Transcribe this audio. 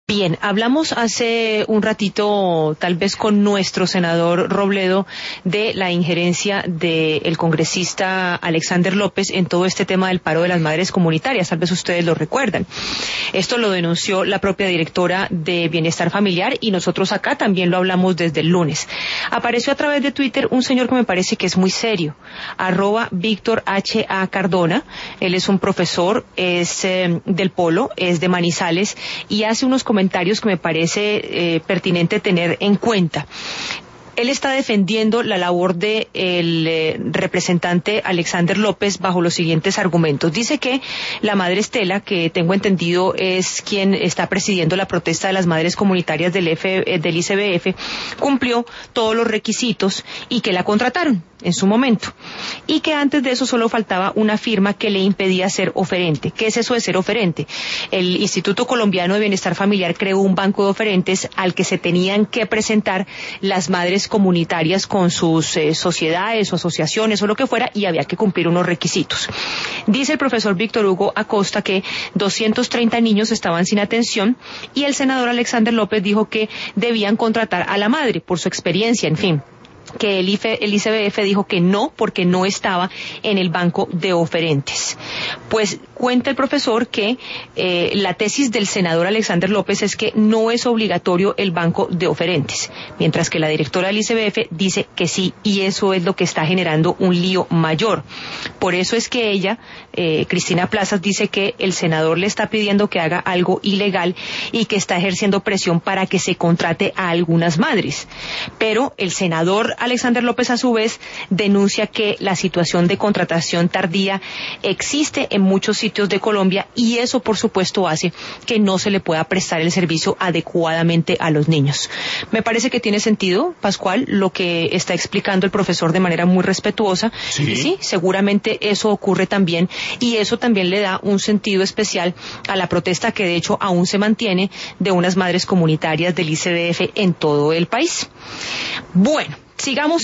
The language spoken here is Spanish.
Bien, hablamos hace un ratito, tal vez con nuestro senador Robledo, de la injerencia del congresista Alexander López en todo este tema del paro de las madres comunitarias. Tal vez ustedes lo recuerdan. Esto lo denunció la propia directora de Bienestar Familiar y nosotros acá también lo hablamos desde el lunes. Apareció a través de Twitter un señor que me parece que es muy serio, @Víctor H.A. Cardona. Él es un profesor, es del Polo, es de Manizales y hace unos comentarios que me parece pertinente tener en cuenta. Él está defendiendo la labor de el representante Alexander López bajo los siguientes argumentos. Dice que la madre Estela, que tengo entendido es quien está presidiendo la protesta de las madres comunitarias del ICBF, cumplió todos los requisitos y que la contrataron en su momento. Y que antes de eso solo faltaba una firma que le impedía ser oferente. ¿Qué es eso de ser oferente? El Instituto Colombiano de Bienestar Familiar creó un banco de oferentes al que se tenían que presentar las madres comunitarias con sus sociedades o asociaciones o lo que fuera, y había que cumplir unos requisitos. Dice el profesor Víctor Hugo Acosta que 230 niños estaban sin atención y el senador Alexander López dijo que debían contratar a la madre por su experiencia, en fin, que el ICBF dijo que no, porque no estaba en el banco de oferentes. Pues cuenta el profesor que la tesis del senador Alexander López es que no es obligatorio el banco de oferentes, mientras que la directora del ICBF dice que sí, y eso es lo que está generando un lío mayor. Por eso es que ella, Cristina Plazas, dice que el senador le está pidiendo que haga algo ilegal y que está ejerciendo presión para que se contrate a algunas madres. Pero el senador Alexander López, a su vez, denuncia que la situación de contratación tardía existe en muchos sitios de Colombia y eso, por supuesto, hace que no se le pueda prestar el servicio adecuadamente a los niños. Me parece que tiene sentido, Pascual, lo que está explicando el profesor de manera muy respetuosa. Sí. Sí, seguramente eso ocurre también y eso también le da un sentido especial a la protesta que de hecho aún se mantiene de unas madres comunitarias del ICBF en todo el país. Bueno, sigamos.